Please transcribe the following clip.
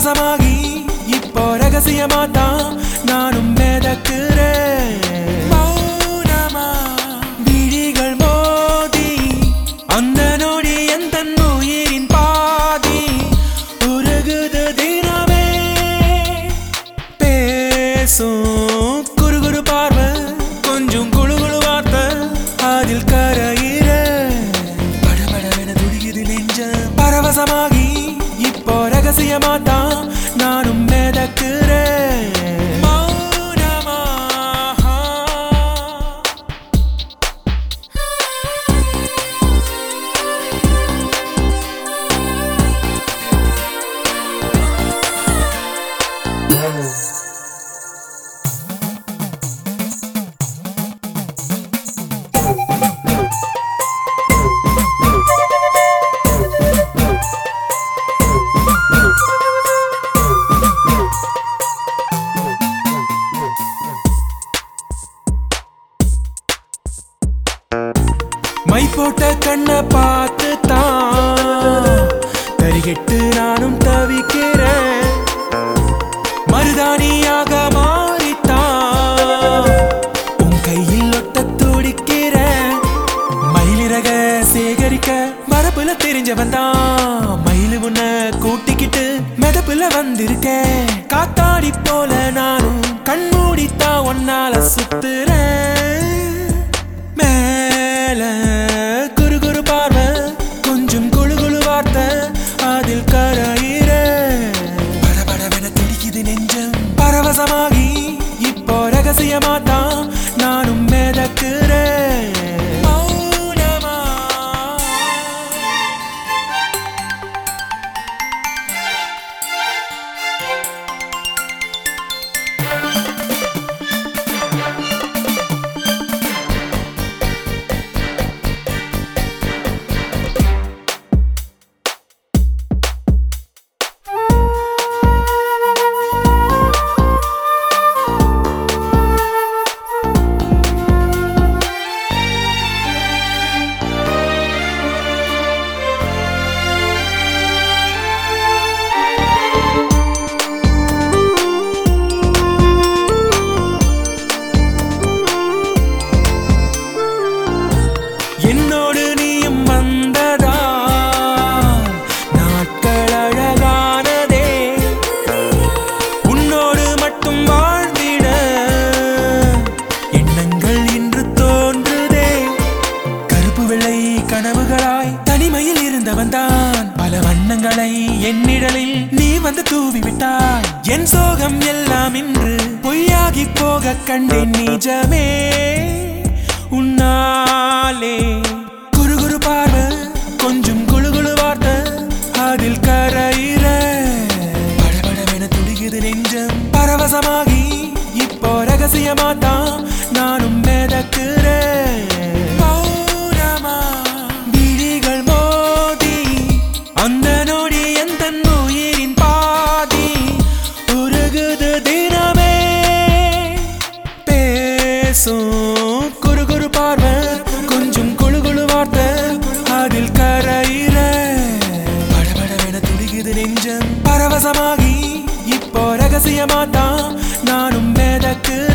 பரவசமாகி இப்போ ரகசியமாதான் நானும் மிதக்கிறேன். மௌனமா விழிகள் மோதி அந்த நொடி எந்த உயிரின் பாதி உருகுது தினமே. பேசும் குறுகுறு பார்வை கொஞ்சம் குழுகுழு வார்த்தை அதில் கரையிற படபடவென துடிக்குது நெஞ்சம். பரவசமாகி இப்போ ரகசியமாதான் நானும் மிதக்கிறேன். மௌனமா மை போட்ட கண்ணை பார்த்து தான் தரிகெட்டு நானும் தவிக்கிறேன். மருதாணியாக மாறித்தான் உன் கையில் ஒட்ட துடிக்கிறேன். மயிலிறக சேகரிக்க மரப்புல தெரிஞ்சவன் தான் மயிலு உன்ன கூட்டிக்கிட்டு மெதப்புல வந்திருக்கேன். காத்தாடி போல நானும் கண்மூடித்தான் ஒன்னால சுத்துறேன். மேல குறுகுறு பார்வை கொஞ்சம் குழுகுழு வார்த்தை அதில் கரையிற படபடவென துடிக்குது நெஞ்சம். பரவசமாகி இப்போ ரகசியமாதான் நானும் மிதக்கிறேன். மௌனமா என்னோடு நீயும் வந்ததா நாட்கள் அழகானதே. உன்னோடு மட்டும் வாழ்ந்திட எண்ணங்கள் இன்று தோன்றுதே. கருப்பு வெள்ளை கனவுகளாய் தனிமையில் இருந்தவன் தான் பல வண்ணங்களை என்னிடலில் நீ வந்து தூவி விட்டாய். என் சோகம் எல்லாம் இன்று பொய்யாகி போக கண்டேன் நிஜமே. உன்னாலே குறுகுறு பார்வை கொஞ்சம் குழுகுழு வார்த்தை அதில் கரையிற படபடவென துடிக்குது நெஞ்சம். பரவசமாகி இப்போ ரகசியமாதான் நானும் மிதக்கிறேன். மௌனமா விழிகள் மோதி அந்த நொடி எந்த உயிரின் பாதி உருகுது தினமே. பேசும் குறுகுறு பார்வை கொஞ்சம் குழுகுழு வார்த்தை அதில் கரையிற படபடவென துடிக்குது நெஞ்சம். பரவசமாகி இப்போ ரகசியமாதான் நானும் மிதக்கிறேன்.